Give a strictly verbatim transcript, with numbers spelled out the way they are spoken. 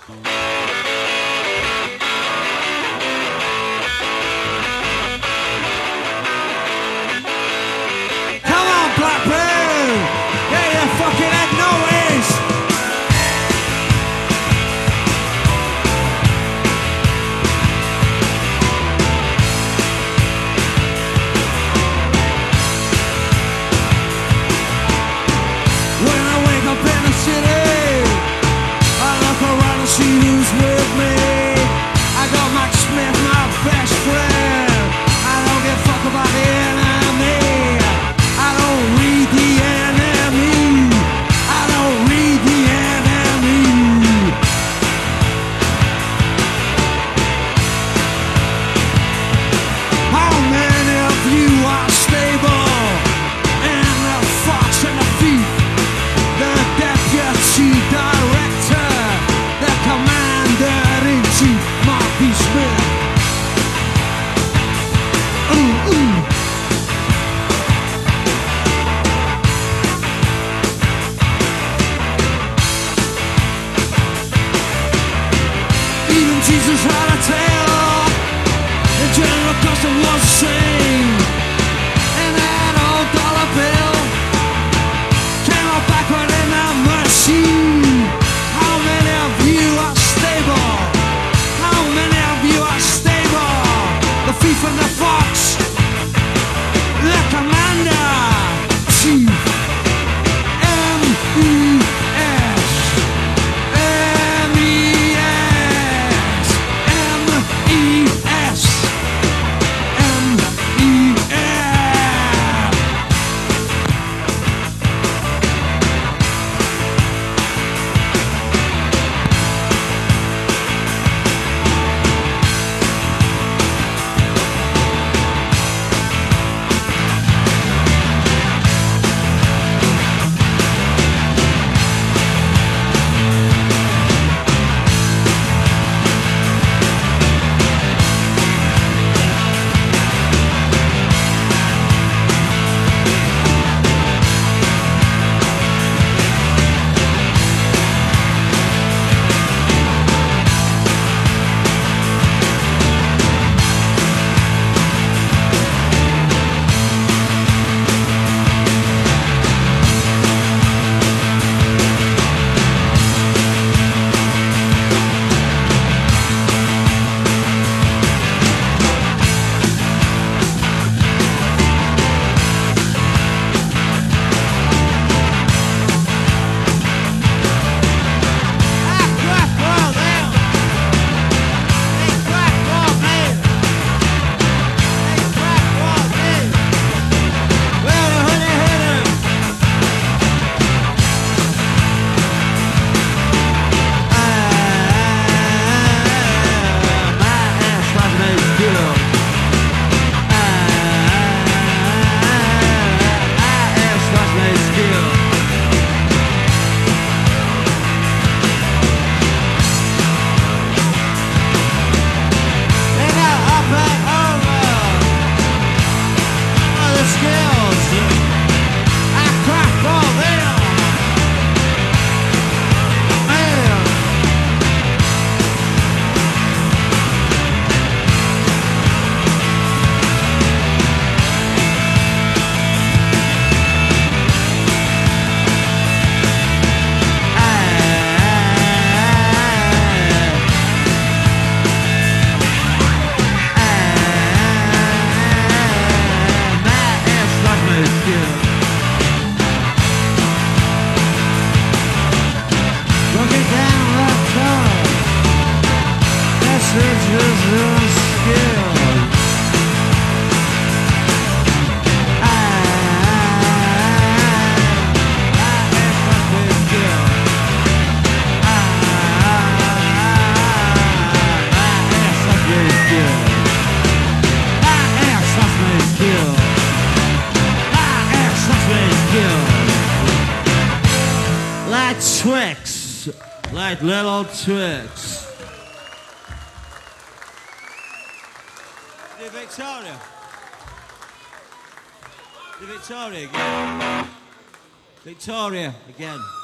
Jesus had a tale, and General Custom was the same. And that old dollar bill came out backward in a machine. How many of you are stable? How many of you are stable? The thief and the fox, the commander, chief, M E S, M E S, M E S, M E S. Like Twix, like little Twix. The Victoria. The Victoria again. Victoria again.